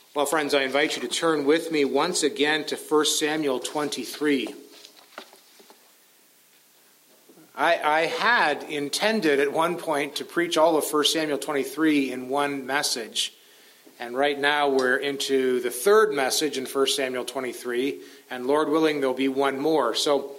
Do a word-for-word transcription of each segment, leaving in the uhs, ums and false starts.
Well, friends, I invite you to turn with me once again to First Samuel twenty-three. I, I had intended at one point to preach all of First Samuel twenty-three in one message. And right now we're into the third message in First Samuel twenty-three. And Lord willing, there'll be one more. So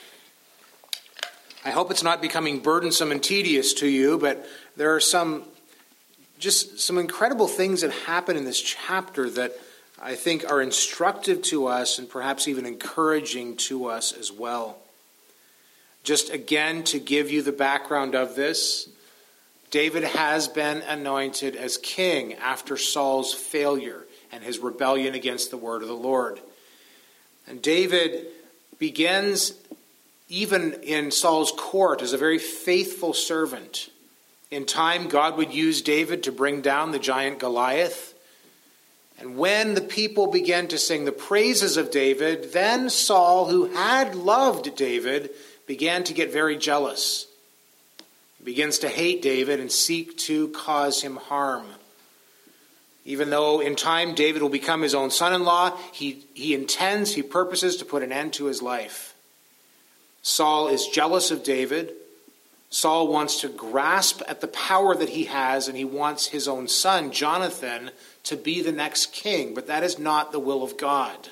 I hope it's not becoming burdensome and tedious to you, but there are some just some incredible things that happen in this chapter that I think are instructive to us and perhaps even encouraging to us as well. Just again, to give you the background of this, David has been anointed as king after Saul's failure and his rebellion against the word of the Lord. And David begins even in Saul's court as a very faithful servant. In time, God would use David to bring down the giant Goliath. And when the people began to sing the praises of David, then Saul, who had loved David, began to get very jealous. He begins to hate David and seek to cause him harm. Even though in time David will become his own son-in-law, he, he intends, he purposes to put an end to his life. Saul is jealous of David. Saul wants to grasp at the power that he has, and he wants his own son, Jonathan, to be the next king. But that is not the will of God.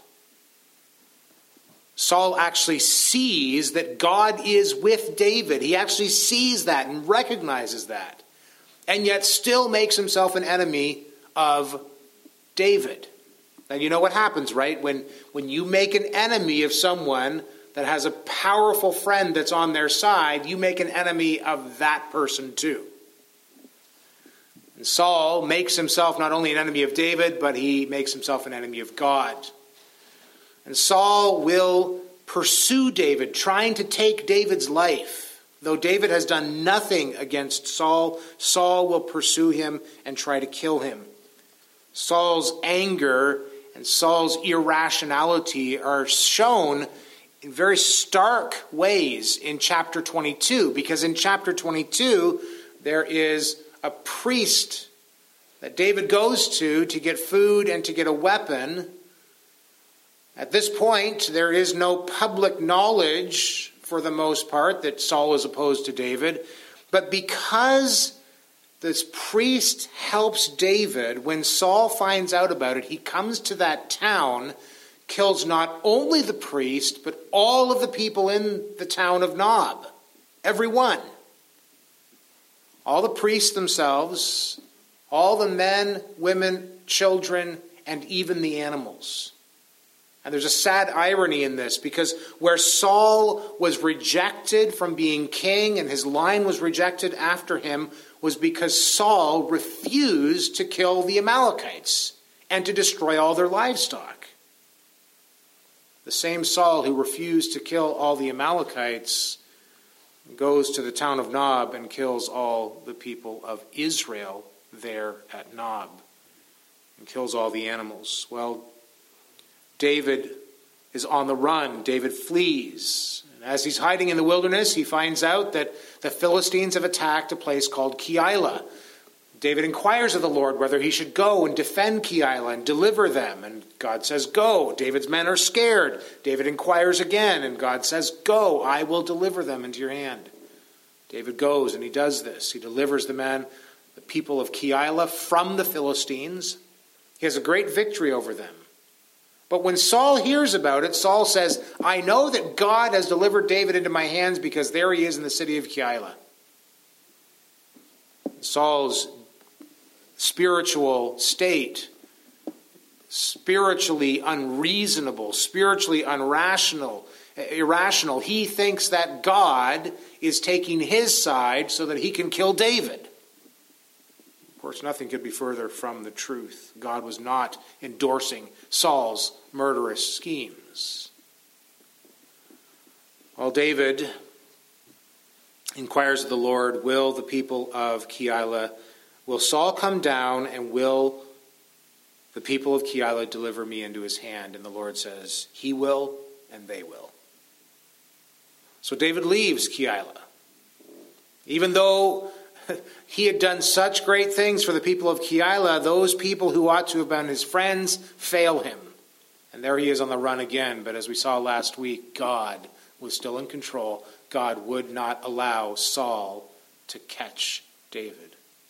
Saul actually sees that God is with David. He actually sees that and recognizes that. And yet still makes himself an enemy of David. And you know what happens, right? When, when you make an enemy of someone that has a powerful friend that's on their side, you make an enemy of that person too. And Saul makes himself not only an enemy of David, but he makes himself an enemy of God. And Saul will pursue David, trying to take David's life. Though David has done nothing against Saul, Saul will pursue him and try to kill him. Saul's anger and Saul's irrationality are shown in very stark ways in chapter twenty-two, because in chapter twenty-two there is a priest that David goes to to get food and to get a weapon. At this point, there is no public knowledge, for the most part, that Saul is opposed to David. But because this priest helps David, when Saul finds out about it, he comes to that town, kills not only the priest, but all of the people in the town of Nob. Every one. All the priests themselves, all the men, women, children, and even the animals. And there's a sad irony in this, because where Saul was rejected from being king and his line was rejected after him was because Saul refused to kill the Amalekites and to destroy all their livestock. The same Saul who refused to kill all the Amalekites goes to the town of Nob and kills all the people of Israel there at Nob and kills all the animals. Well, David is on the run. David flees. And as he's hiding in the wilderness, he finds out that the Philistines have attacked a place called Keilah. David inquires of the Lord whether he should go and defend Keilah and deliver them. And God says, go. David's men are scared. David inquires again, and God says, go. I will deliver them into your hand. David goes, and he does this. He delivers the men, the people of Keilah, from the Philistines. He has a great victory over them. But when Saul hears about it, Saul says, I know that God has delivered David into my hands because there he is in the city of Keilah. Saul's spiritual state, spiritually unreasonable, spiritually irrational, irrational. He thinks that God is taking his side so that he can kill David. Of course, nothing could be further from the truth. God was not endorsing Saul's murderous schemes. Well, David inquires of the Lord, will the people of Keilah, will Saul come down, and will the people of Keilah deliver me into his hand? And the Lord says, he will, and they will. So David leaves Keilah. Even though he had done such great things for the people of Keilah, those people who ought to have been his friends fail him. And there he is on the run again. But as we saw last week, God was still in control. God would not allow Saul to catch David.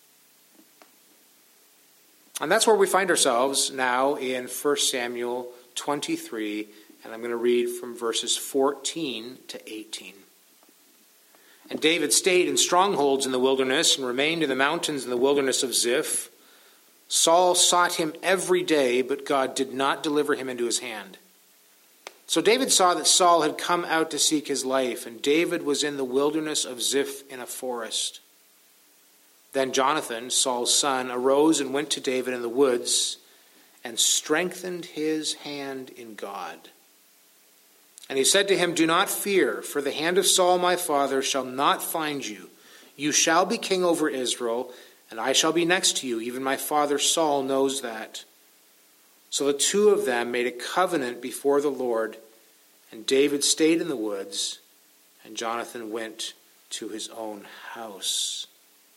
And that's where we find ourselves now in First Samuel twenty-three. And I'm going to read from verses fourteen to eighteen. And David stayed in strongholds in the wilderness and remained in the mountains in the wilderness of Ziph. Saul sought him every day, but God did not deliver him into his hand. So David saw that Saul had come out to seek his life, and David was in the wilderness of Ziph in a forest. Then Jonathan, Saul's son, arose and went to David in the woods and strengthened his hand in God. And he said to him, "Do not fear, for the hand of Saul my father shall not find you. You shall be king over Israel, and I shall be next to you. Even my father Saul knows that." So the two of them made a covenant before the Lord, and David stayed in the woods, and Jonathan went to his own house.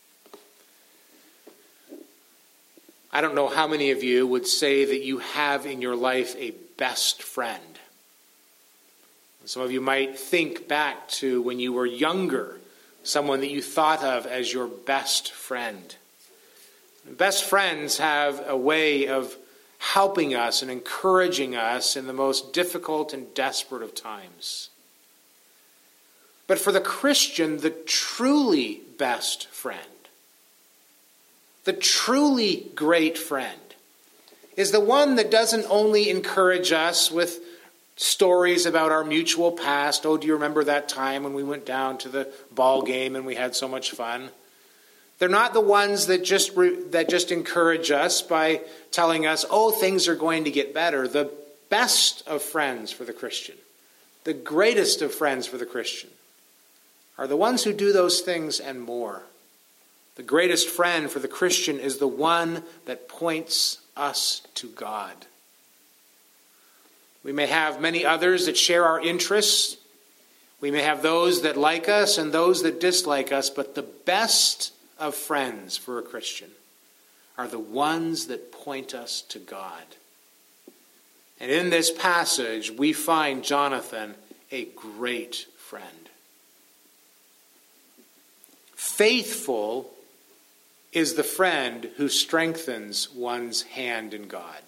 I don't know how many of you would say that you have in your life a best friend. Some of you might think back to when you were younger, someone that you thought of as your best friend. Best friends have a way of helping us and encouraging us in the most difficult and desperate of times. But for the Christian, the truly best friend, the truly great friend, is the one that doesn't only encourage us with stories about our mutual past. Oh, do you remember that time when we went down to the ball game and we had so much fun? They're not the ones that just re- that just encourage us by telling us, oh, things are going to get better. The best of friends for the Christian, the greatest of friends for the Christian, are the ones who do those things and more. The greatest friend for the Christian is the one that points us to God. We may have many others that share our interests. We may have those that like us and those that dislike us, but the best of friends for a Christian are the ones that point us to God. And in this passage, we find Jonathan a great friend. Faithful is the friend who strengthens one's hand in God.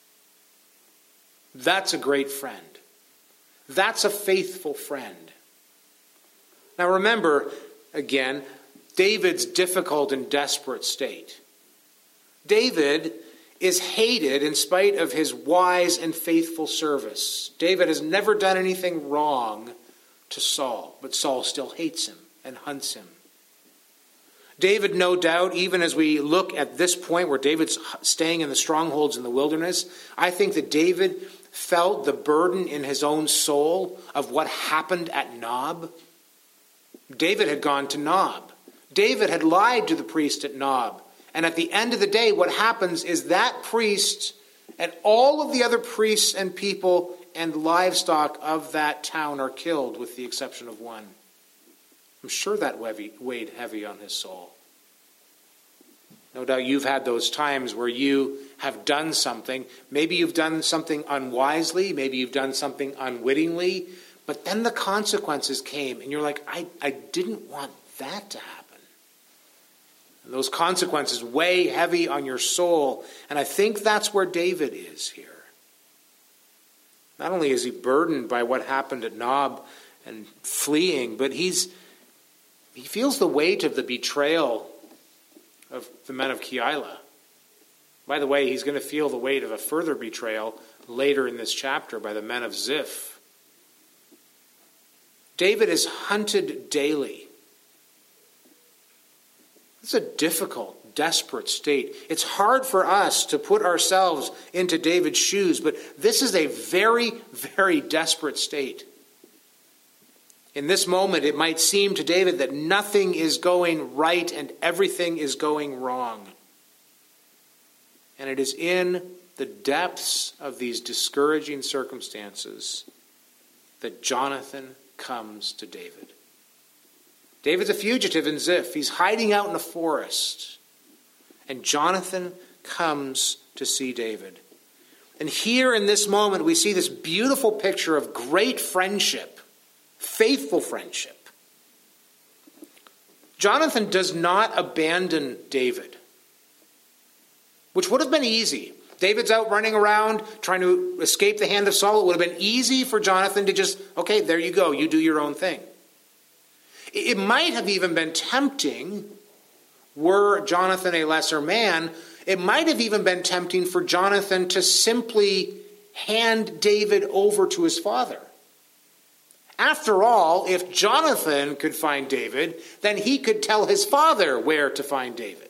That's a great friend. That's a faithful friend. Now remember, again, David's difficult and desperate state. David is hated in spite of his wise and faithful service. David has never done anything wrong to Saul, but Saul still hates him and hunts him. David, no doubt, even as we look at this point where David's staying in the strongholds in the wilderness, I think that David felt the burden in his own soul of what happened at Nob. David had gone to Nob. David had lied to the priest at Nob. And at the end of the day, what happens is that priest and all of the other priests and people and livestock of that town are killed, with the exception of one. I'm sure that weighed heavy on his soul. No doubt you've had those times where you have done something. Maybe you've done something unwisely. Maybe you've done something unwittingly. But then the consequences came, and you're like, I, I didn't want that to happen. And those consequences weigh heavy on your soul. And I think that's where David is here. Not only is he burdened by what happened at Nob and fleeing, but he's he feels the weight of the betrayal of the men of Keilah. By the way, he's going to feel the weight of a further betrayal later in this chapter by the men of Ziph. David is hunted daily. It's a difficult, desperate state. It's hard for us to put ourselves into David's shoes, but this is a very, very desperate state. In this moment, it might seem to David that nothing is going right and everything is going wrong. And it is in the depths of these discouraging circumstances that Jonathan comes to David. David's a fugitive in Ziph. He's hiding out in a forest. And Jonathan comes to see David. And here in this moment, we see this beautiful picture of great friendship, faithful friendship. Jonathan does not abandon David, which would have been easy. David's out running around trying to escape the hand of Saul. It would have been easy for Jonathan to just, okay, there you go, you do your own thing. It might have even been tempting, were Jonathan a lesser man, it might have even been tempting for Jonathan to simply hand David over to his father. After all, if Jonathan could find David, then he could tell his father where to find David.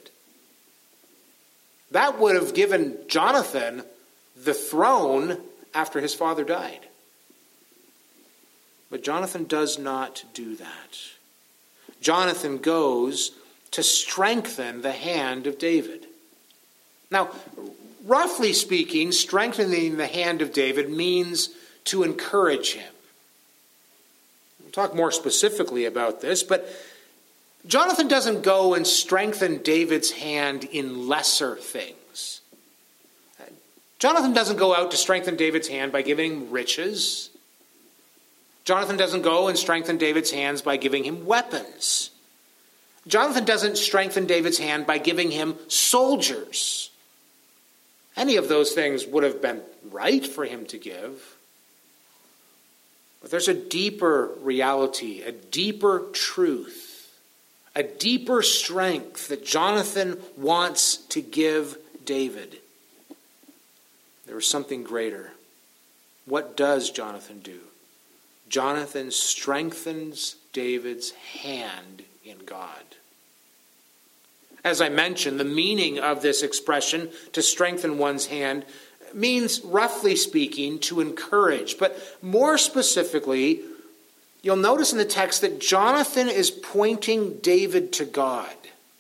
That would have given Jonathan the throne after his father died. But Jonathan does not do that. Jonathan goes to strengthen the hand of David. Now, roughly speaking, strengthening the hand of David means to encourage him. We'll talk more specifically about this, but Jonathan doesn't go and strengthen David's hand in lesser things. Jonathan doesn't go out to strengthen David's hand by giving him riches. Jonathan doesn't go and strengthen David's hands by giving him weapons. Jonathan doesn't strengthen David's hand by giving him soldiers. Any of those things would have been right for him to give. But there's a deeper reality, a deeper truth, a deeper strength that Jonathan wants to give David. There is something greater. What does Jonathan do? Jonathan strengthens David's hand in God. As I mentioned, the meaning of this expression, to strengthen one's hand, means, roughly speaking, to encourage. But more specifically, you'll notice in the text that Jonathan is pointing David to God.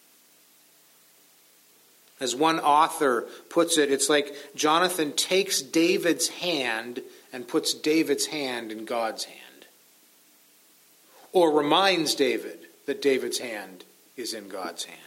As one author puts it, it's like Jonathan takes David's hand and puts David's hand in God's hand. Or reminds David that David's hand is in God's hand.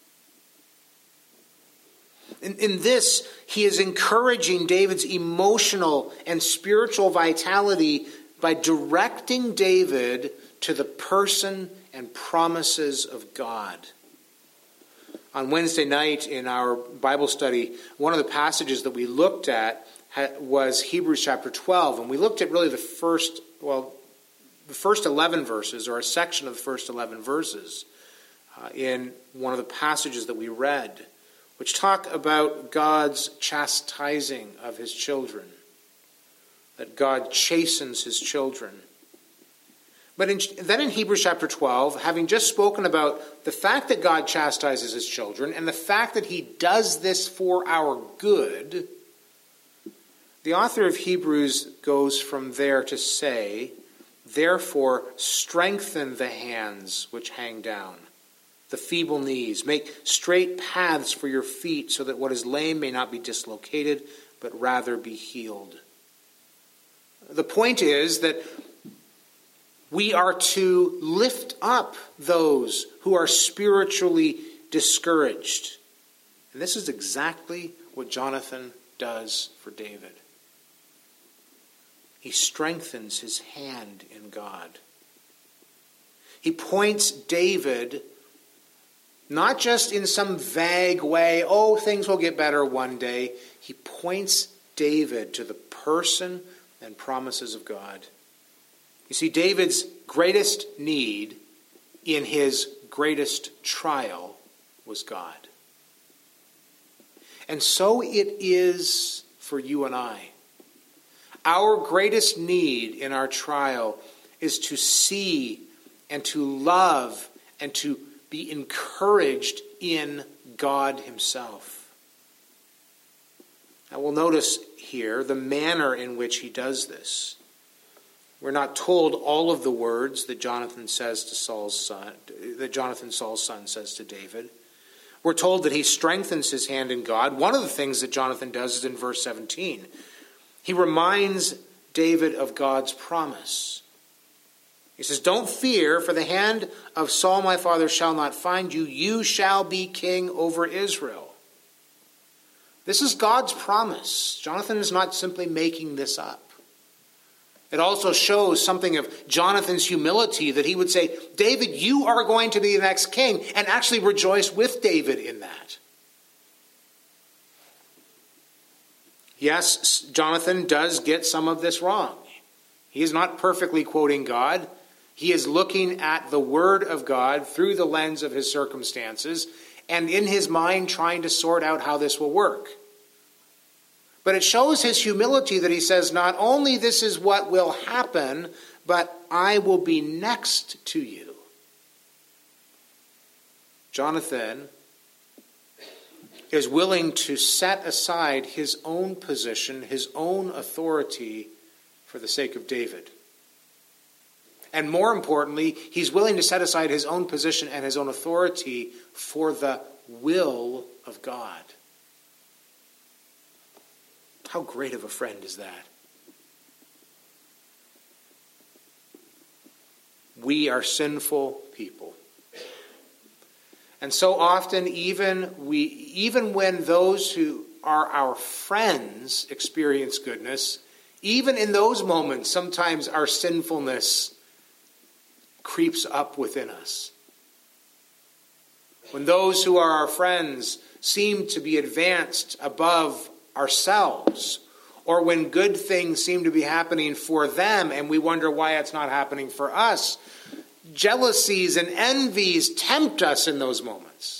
In, in this, he is encouraging David's emotional and spiritual vitality by directing David to the person and promises of God. On Wednesday night in our Bible study, one of the passages that we looked at was Hebrews chapter twelve, and we looked at really the first, well, the first eleven verses, or a section of the first eleven verses, uh, in one of the passages that we read, which talk about God's chastising of his children, that God chastens his children. But in, then in Hebrews chapter twelve, having just spoken about the fact that God chastises his children and the fact that he does this for our good, the author of Hebrews goes from there to say, therefore strengthen the hands which hang down, the feeble knees. Make straight paths for your feet so that what is lame may not be dislocated, but rather be healed. The point is that we are to lift up those who are spiritually discouraged. And this is exactly what Jonathan does for David. He strengthens his hand in God. He points David not just in some vague way, oh, things will get better one day. He points David to the person and promises of God. You see, David's greatest need in his greatest trial was God. And so it is for you and I. Our greatest need in our trial is to see and to love and to be encouraged in God himself. Now we'll notice here the manner in which he does this. We're not told all of the words that Jonathan says to Saul's son, that Jonathan, Saul's son, says to David. We're told that he strengthens his hand in God. One of the things that Jonathan does is in verse seventeen. He reminds David of God's promise. He says, don't fear, for the hand of Saul my father shall not find you. You shall be king over Israel. This is God's promise. Jonathan is not simply making this up. It also shows something of Jonathan's humility, that he would say, David, you are going to be the next king, and actually rejoice with David in that. Yes, Jonathan does get some of this wrong. He is not perfectly quoting God. He is looking at the word of God through the lens of his circumstances, and in his mind trying to sort out how this will work. But it shows his humility that he says, not only this is what will happen, but I will be next to you. Jonathan is willing to set aside his own position, his own authority for the sake of David. And more importantly, he's willing to set aside his own position and his own authority for the will of God. How great of a friend is that? We are sinful people. And so often, even we, even when those who are our friends experience goodness, even in those moments, sometimes our sinfulness creeps up within us. When those who are our friends seem to be advanced above ourselves, or when good things seem to be happening for them and we wonder why it's not happening for us, jealousies and envies tempt us in those moments.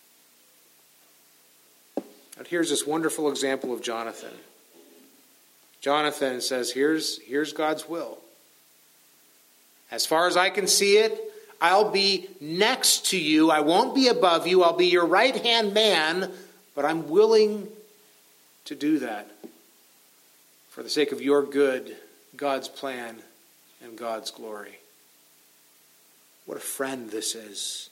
And here's this wonderful example of Jonathan. Jonathan says, here's, here's God's will. As far as I can see it, I'll be next to you. I won't be above you. I'll be your right-hand man, but I'm willing to do that for the sake of your good, God's plan, and God's glory. What a friend this is.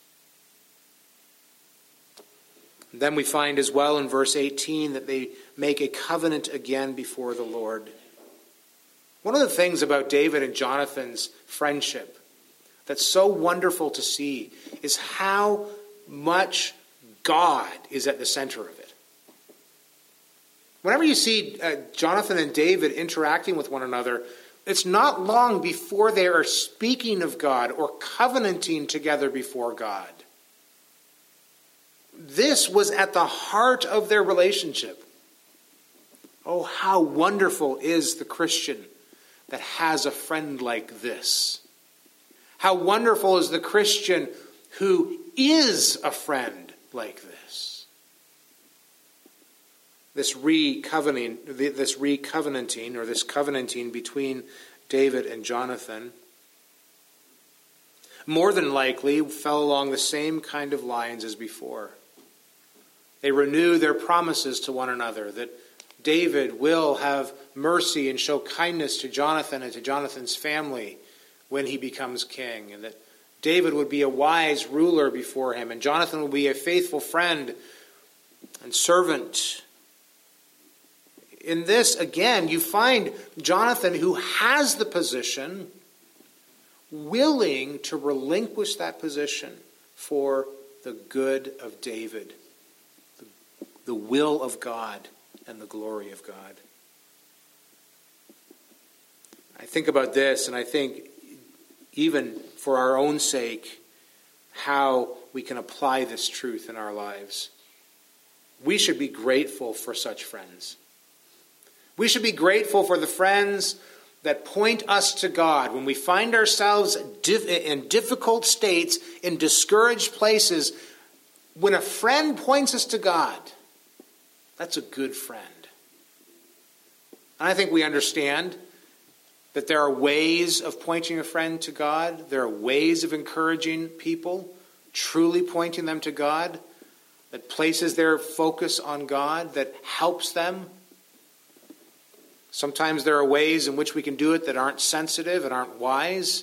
And then we find as well in verse eighteen that they make a covenant again before the Lord. One of the things about David and Jonathan's friendship that's so wonderful to see is how much God is at the center of it. Whenever you see uh, Jonathan and David interacting with one another, it's not long before they are speaking of God or covenanting together before God. This was at the heart of their relationship. Oh, how wonderful is the Christian that has a friend like this. How wonderful is the Christian who is a friend like this. This re-covenanting, this re-covenanting, or this covenanting between David and Jonathan, more than likely fell along the same kind of lines as before. They renew their promises to one another that David will have mercy and show kindness to Jonathan and to Jonathan's family when he becomes king, and that David would be a wise ruler before him, and Jonathan will be a faithful friend and servant. In this, again, you find Jonathan, who has the position, willing to relinquish that position for the good of David, the, the will of God, and the glory of God. I think about this, and I think even for our own sake, how we can apply this truth in our lives. We should be grateful for such friends. We should be grateful for the friends that point us to God. When we find ourselves in difficult states, in discouraged places, when a friend points us to God, that's a good friend. And I think we understand that there are ways of pointing a friend to God. There are ways of encouraging people, truly pointing them to God, that places their focus on God, that helps them. Sometimes there are ways in which we can do it that aren't sensitive and aren't wise.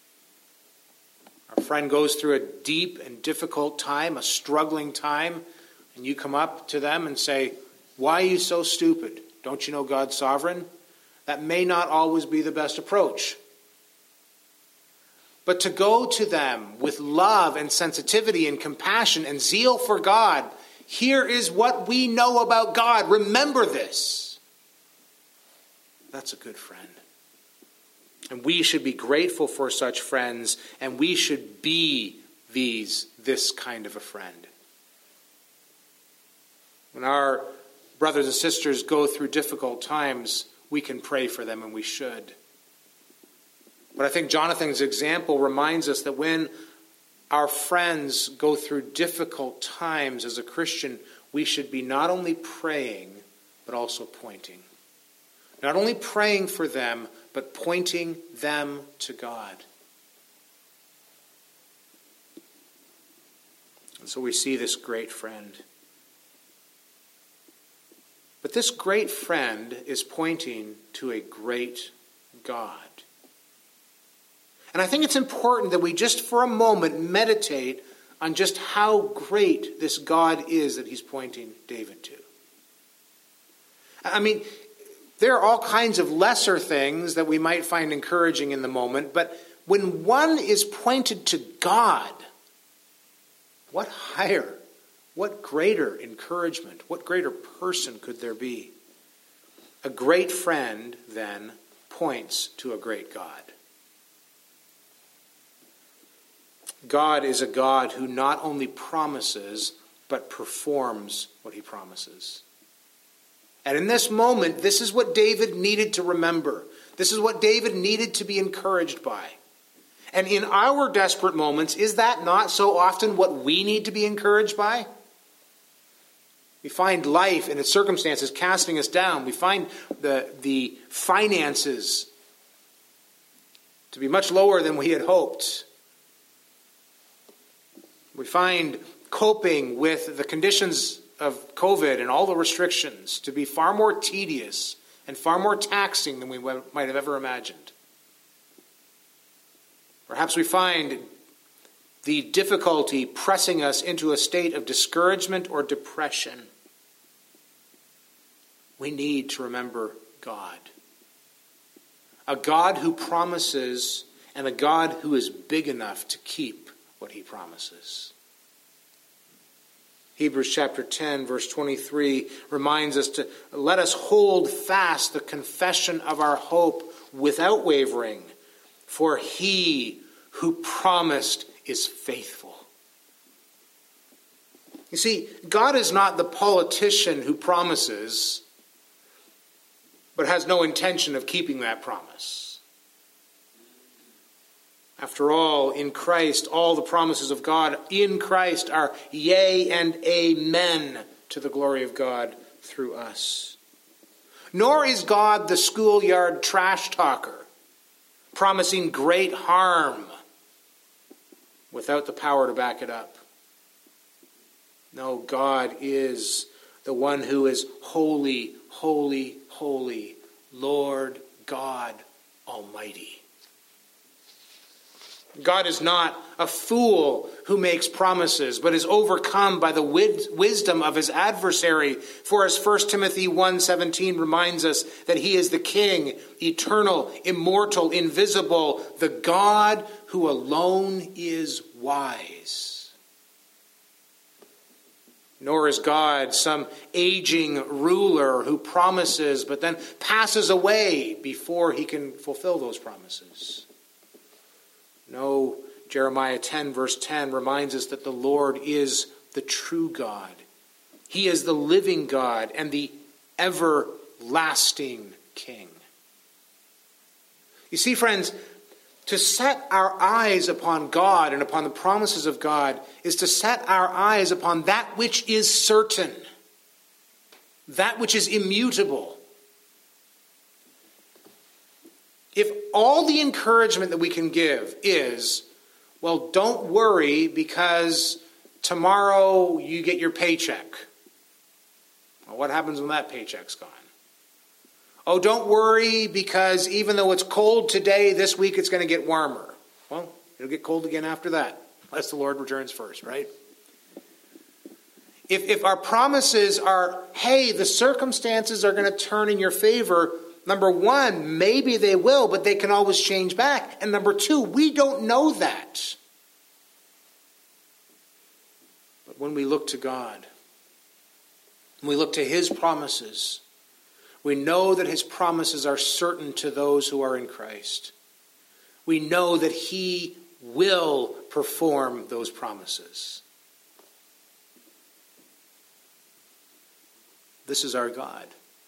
Our friend goes through a deep and difficult time, a struggling time, and you come up to them and say, "Why are you so stupid? Don't you know God's sovereign?" That may not always be the best approach. but to go to them with love and sensitivity and compassion and zeal for God. Here is what we know about God. Remember this. That's a good friend. And we should be grateful for such friends, and we should be these, this kind of a friend. When our brothers and sisters go through difficult times, we can pray for them, and we should. But I think Jonathan's example reminds us that when our friends go through difficult times as a Christian, we should be not only praying, but also pointing. Not only praying for them, but pointing them to God. And so we see this great friend. But this great friend is pointing to a great God. And I think it's important that we just for a moment meditate on just how great this God is that he's pointing David to. I mean, there are all kinds of lesser things that we might find encouraging in the moment, but when one is pointed to God, what higher, what greater encouragement, what greater person could there be? A great friend, then, points to a great God. God is a God who not only promises, but performs what he promises. And in this moment, this is what David needed to remember. This is what David needed to be encouraged by. And in our desperate moments, is that not so often what we need to be encouraged by? We find life and its circumstances casting us down. We find the, the finances to be much lower than we had hoped. We find coping with the conditions of COVID and all the restrictions to be far more tedious and far more taxing than we might have ever imagined. Perhaps we find the difficulty pressing us into a state of discouragement or depression. We need to remember God. A God who promises and a God who is big enough to keep what he promises. Hebrews chapter ten, verse twenty-three reminds us to let us hold fast the confession of our hope without wavering, for he who promised is faithful. You see, God is not the politician who promises, but has no intention of keeping that promise. After all, in Christ, all the promises of God in Christ are yea and amen to the glory of God through us. Nor is God the schoolyard trash talker, promising great harm without the power to back it up. No, God is the one who is holy, holy, holy, Lord God Almighty. God is not a fool who makes promises, but is overcome by the wisdom of his adversary. For as First Timothy one seventeen reminds us that he is the King, eternal, immortal, invisible, the God who alone is wise. Nor is God some aging ruler who promises but then passes away before he can fulfill those promises. No, Jeremiah ten, verse ten reminds us that the Lord is the true God. He is the living God and the everlasting King. You see, friends, to set our eyes upon God and upon the promises of God is to set our eyes upon that which is certain, that which is immutable. If all the encouragement that we can give is, well, don't worry because tomorrow you get your paycheck. Well, what happens when that paycheck's gone? Oh, don't worry because even though it's cold today, this week it's going to get warmer. Well, it'll get cold again after that, unless the Lord returns first, right? If, if our promises are, hey, the circumstances are going to turn in your favor, number one, maybe they will, but they can always change back. And number two, we don't know that. But when we look to God, when we look to his promises, we know that his promises are certain to those who are in Christ. We know that he will perform those promises. This is our God.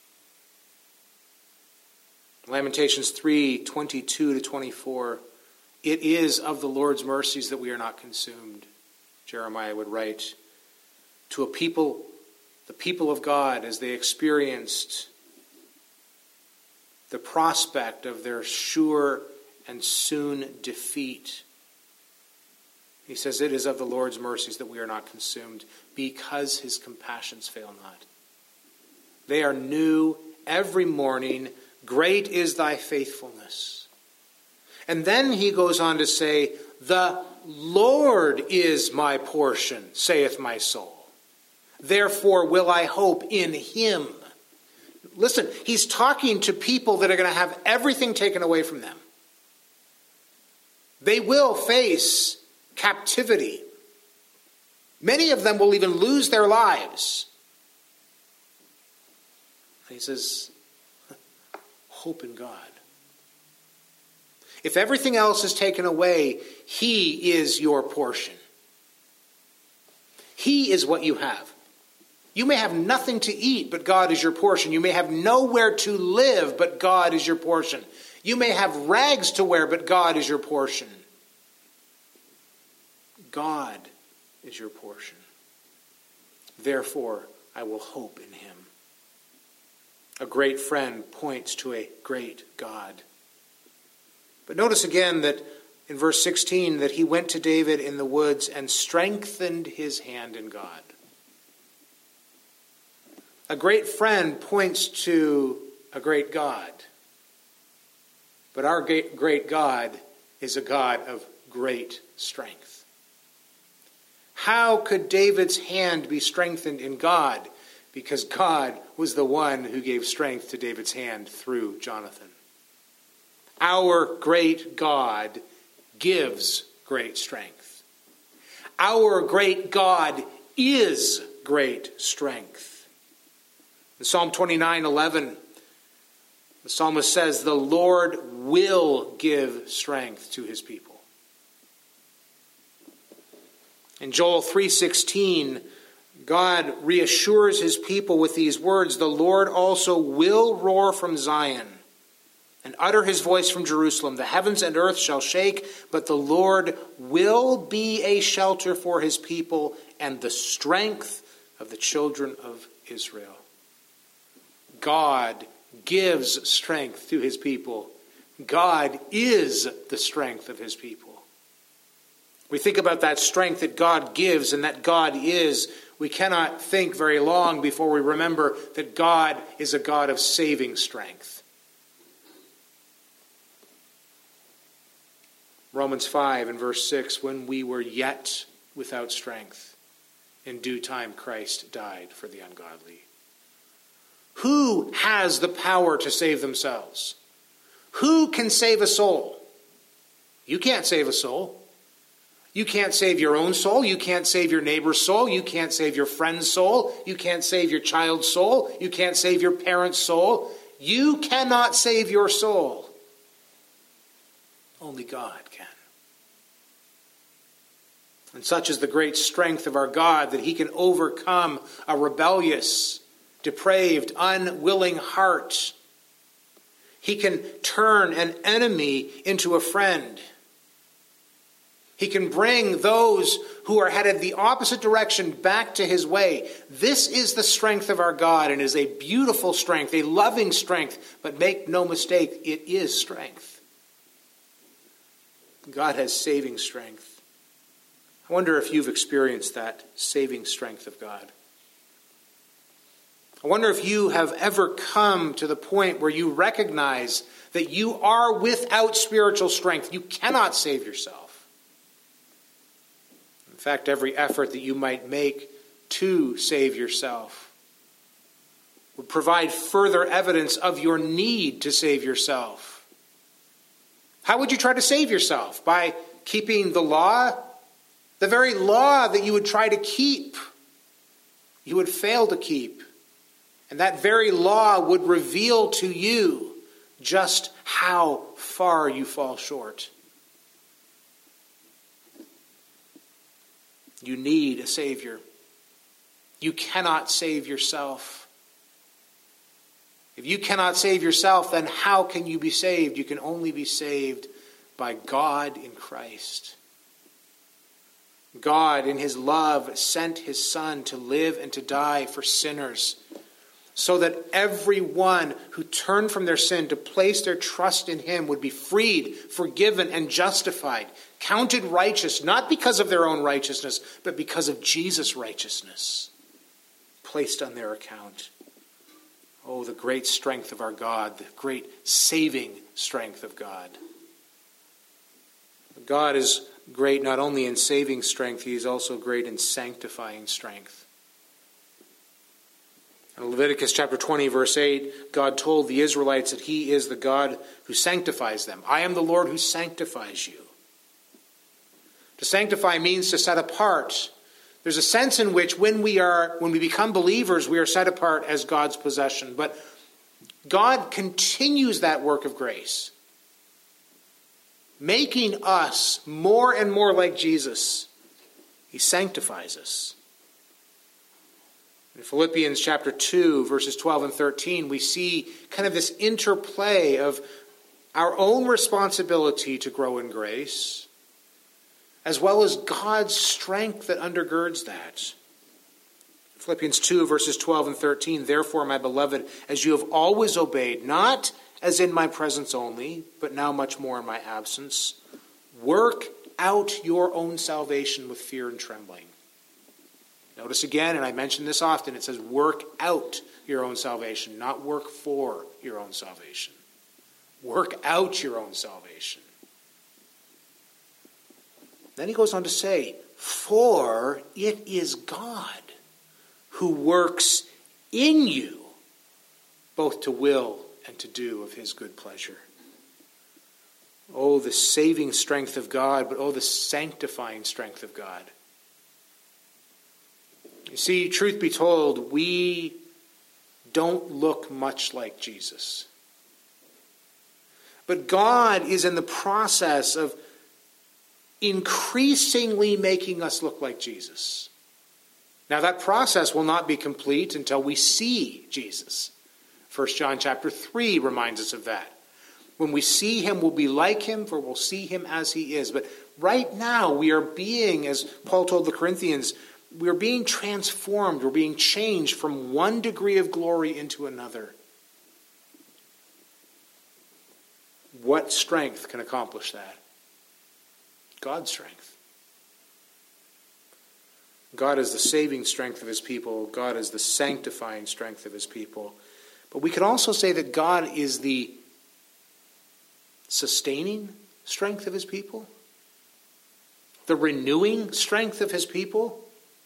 Lamentations three, twenty-two to twenty-four. It is of the Lord's mercies that we are not consumed. Jeremiah would write to a people, the people of God, as they experienced the prospect of their sure and soon defeat. He says, it is of the Lord's mercies that we are not consumed, because his compassions fail not. They are new every morning. Great is thy faithfulness. And then he goes on to say, the Lord is my portion, saith my soul. Therefore will I hope in him. Listen, he's talking to people that are going to have everything taken away from them. They will face captivity. Many of them will even lose their lives. He says, hope in God. If everything else is taken away, he is your portion. He is what you have. You may have nothing to eat, but God is your portion. You may have nowhere to live, but God is your portion. You may have rags to wear, but God is your portion. God is your portion. Therefore, I will hope in him. A great friend points to a great God. But notice again that in verse sixteen that he went to David in the woods and strengthened his hand in God. A great friend points to a great God. But our great God is a God of great strength. How could David's hand be strengthened in God? Because God was the one who gave strength to David's hand through Jonathan. Our great God gives great strength. Our great God is great strength. In Psalm twenty-nine eleven, the psalmist says, the Lord will give strength to his people. In Joel three sixteen, God reassures his people with these words, the Lord also will roar from Zion and utter his voice from Jerusalem. The heavens and earth shall shake, but the Lord will be a shelter for his people and the strength of the children of Israel. God gives strength to his people. God is the strength of his people. We think about that strength that God gives and that God is. We cannot think very long before we remember that God is a God of saving strength. Romans five and verse six, when we were yet without strength, in due time Christ died for the ungodly. Who has the power to save themselves? Who can save a soul? You can't save a soul. You can't save your own soul. You can't save your neighbor's soul. You can't save your friend's soul. You can't save your child's soul. You can't save your parent's soul. You cannot save your soul. Only God can. And such is the great strength of our God that he can overcome a rebellious, depraved, unwilling heart. He can turn an enemy into a friend. He can bring those who are headed the opposite direction back to his way. This is the strength of our God, and is a beautiful strength, a loving strength. But make no mistake, it is strength. God has saving strength. I wonder if you've experienced that saving strength of God. I wonder if you have ever come to the point where you recognize that you are without spiritual strength. You cannot save yourself. In fact, every effort that you might make to save yourself would provide further evidence of your need to save yourself. How would you try to save yourself? By keeping the law? The very law that you would try to keep, you would fail to keep. And that very law would reveal to you just how far you fall short. You need a Savior. You cannot save yourself. If you cannot save yourself, then how can you be saved? You can only be saved by God in Christ. God, in his love, sent his Son to live and to die for sinners, so that everyone who turned from their sin to place their trust in him would be freed, forgiven, and justified, counted righteous, not because of their own righteousness, but because of Jesus' righteousness, placed on their account. Oh, the great strength of our God, the great saving strength of God. God is great not only in saving strength, he is also great in sanctifying strength. In Leviticus chapter twenty, verse eight, God told the Israelites that he is the God who sanctifies them. I am the Lord who sanctifies you. To sanctify means to set apart. There's a sense in which when we are, when we become believers, we are set apart as God's possession. But God continues that work of grace, making us more and more like Jesus. He sanctifies us. In Philippians chapter two, verses twelve and thirteen, we see kind of this interplay of our own responsibility to grow in grace, as well as God's strength that undergirds that. Philippians two, verses twelve and thirteen, therefore, my beloved, as you have always obeyed, not as in my presence only, but now much more in my absence, work out your own salvation with fear and trembling. Notice again, and I mention this often, it says work out your own salvation, not work for your own salvation. Work out your own salvation. Then he goes on to say, for it is God who works in you both to will and to do of his good pleasure. Oh, the saving strength of God, but oh, the sanctifying strength of God. You see, truth be told, we don't look much like Jesus. But God is in the process of increasingly making us look like Jesus. Now, that process will not be complete until we see Jesus. First John chapter three reminds us of that. When we see him, we'll be like him, for we'll see him as he is. But right now, we are being, as Paul told the Corinthians, we're being transformed, we're being changed from one degree of glory into another. What strength can accomplish that? God's strength. God is the saving strength of his people. God is the sanctifying strength of his people. But we could also say that God is the sustaining strength of his people, the renewing strength of his people.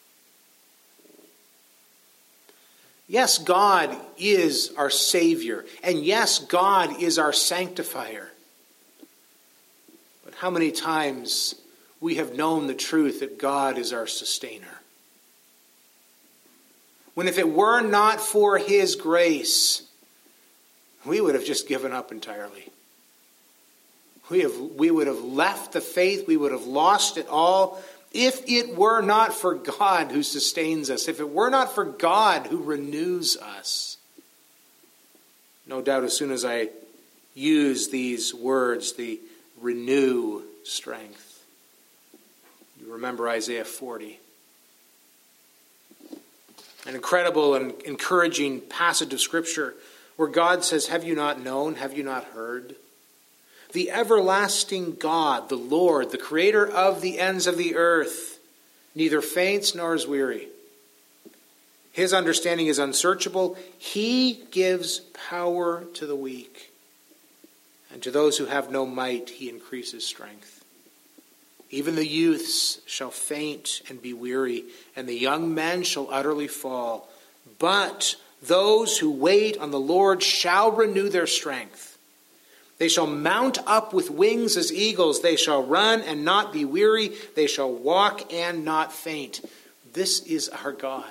Yes, God is our Savior. And yes, God is our sanctifier. But how many times we have known the truth that God is our sustainer? When if it were not for his grace, we would have just given up entirely. We have, we would have left the faith. We would have lost it all. If it were not for God who sustains us, if it were not for God who renews us, no doubt as soon as I use these words, the renew strength, you remember Isaiah forty. An incredible and encouraging passage of Scripture where God says, have you not known? Have you not heard? The everlasting God, the Lord, the creator of the ends of the earth, neither faints nor is weary. His understanding is unsearchable. He gives power to the weak. And to those who have no might, he increases strength. Even the youths shall faint and be weary, and the young men shall utterly fall. But Those who wait on the Lord shall renew their strength. They shall mount up with wings as eagles. They shall run and not be weary. They shall walk and not faint. This is our God.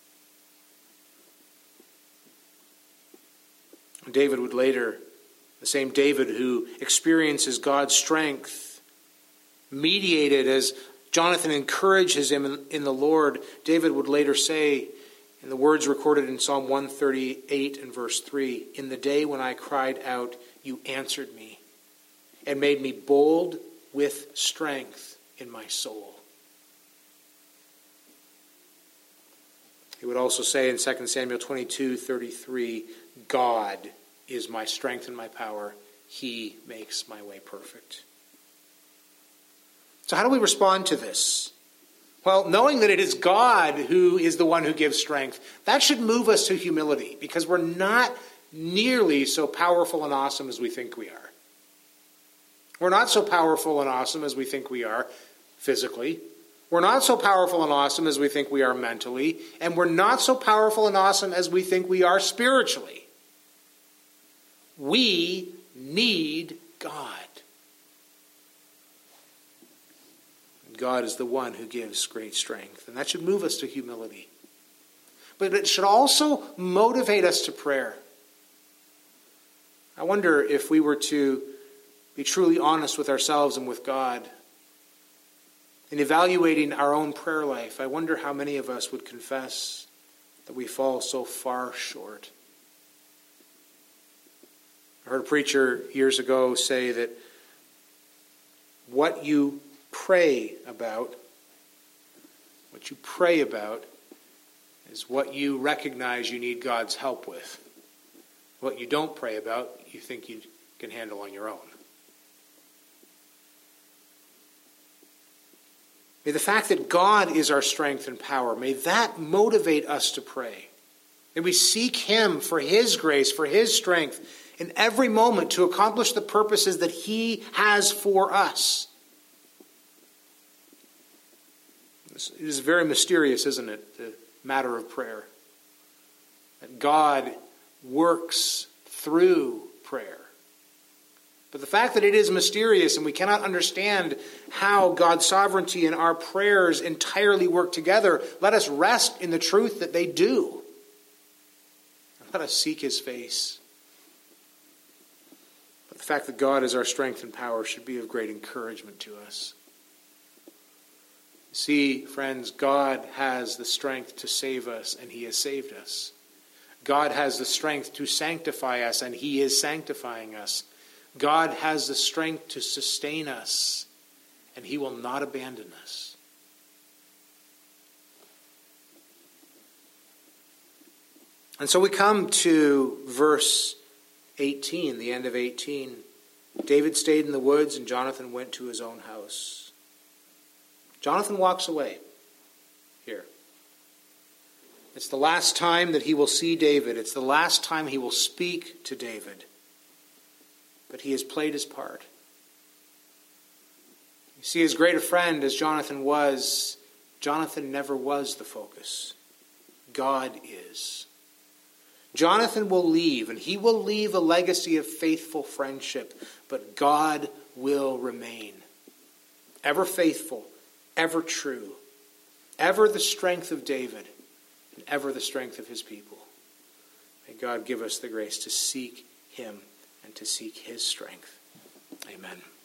David would later, the same David who experiences God's strength, mediated as Jonathan encourages him in, in the Lord, David would later say, in the words recorded in Psalm one thirty-eight and verse three, "In the day when I cried out, you answered me and made me bold with strength in my soul." He would also say in Second Samuel twenty-two thirty-three, "God is my strength and my power. He makes my way perfect." So how do we respond to this? Well, knowing that it is God who is the one who gives strength, that should move us to humility, because we're not nearly so powerful and awesome as we think we are. We're not so powerful and awesome as we think we are physically. We're not so powerful and awesome as we think we are mentally. And we're not so powerful and awesome as we think we are spiritually. We need God. God is the one who gives great strength. And that should move us to humility. But it should also motivate us to prayer. I wonder if we were to be truly honest with ourselves and with God in evaluating our own prayer life, I wonder how many of us would confess that we fall so far short. I heard a preacher years ago say that what you pray about, what you pray about is what you recognize you need God's help with. What you don't pray about, you think you can handle on your own. May the fact that God is our strength and power, may that motivate us to pray. May we seek Him for His grace, for His strength in every moment to accomplish the purposes that He has for us. It is very mysterious, isn't it, the matter of prayer? That God works through prayer. But the fact that it is mysterious and we cannot understand how God's sovereignty and our prayers entirely work together, let us rest in the truth that they do. Let us seek His face. But the fact that God is our strength and power should be of great encouragement to us. See, friends, God has the strength to save us, and He has saved us. God has the strength to sanctify us, and He is sanctifying us. God has the strength to sustain us, and He will not abandon us. And so we come to verse eighteen, the end of eighteen. David stayed in the woods, and Jonathan went to his own house. Jonathan walks away here. It's the last time that he will see David. It's the last time he will speak to David. But he has played his part. You see, as great a friend as Jonathan was, Jonathan never was the focus. God is. Jonathan will leave, and he will leave a legacy of faithful friendship, but God will remain. Ever faithful, ever true, ever the strength of David, and ever the strength of His people. May God give us the grace to seek Him and to seek His strength. Amen.